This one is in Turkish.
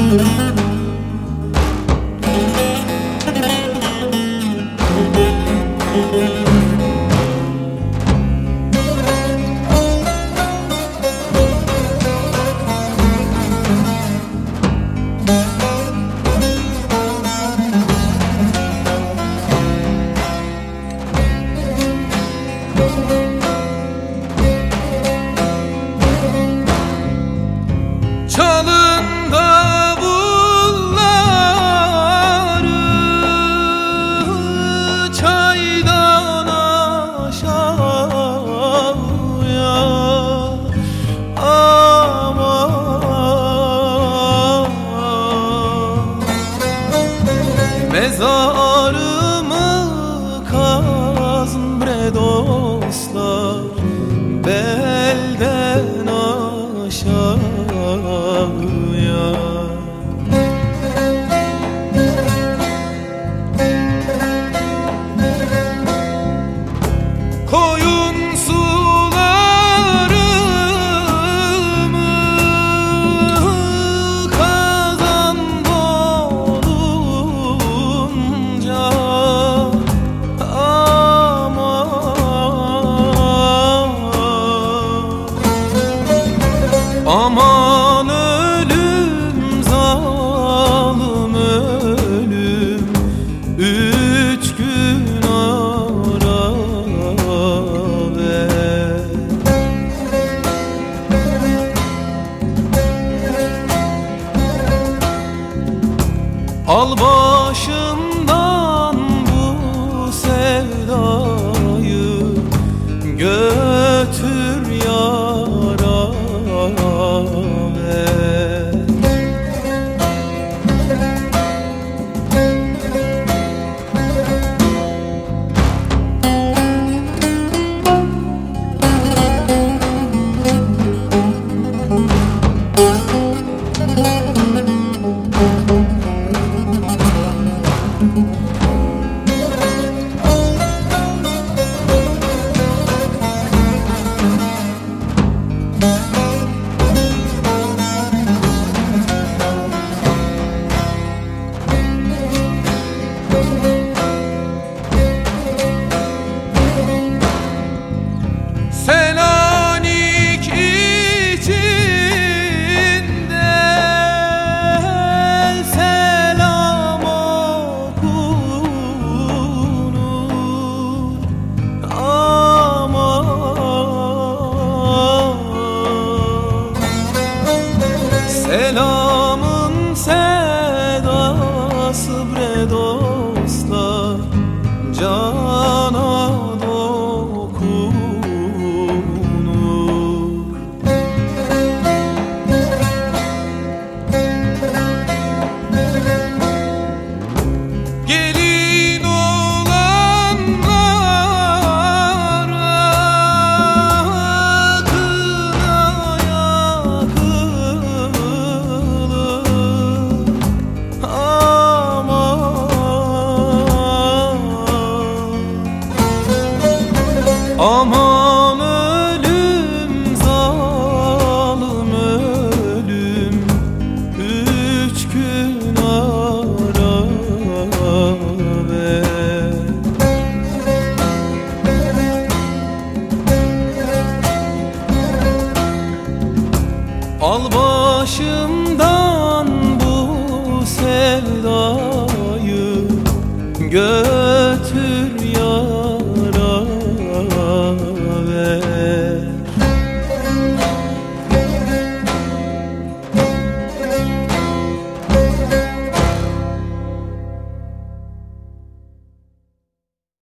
Çalın davulları çaydan aşağıya, aman mezarımı kazın bre dostlar, belden aşağıya. Koyun sularımı kazan dolunca, aman ölüm, zalim ölüm, 3 gün ara ver. Al başımdan bu sevdayı, götür yara ver. Selanik içinde selam okunur, aman selamın sedası bre dostlar, cana gelin olanlara kına yakılır, aman ölüm, zalim ölüm, 3 gün ara ver. Al başımdan bu sevdayı,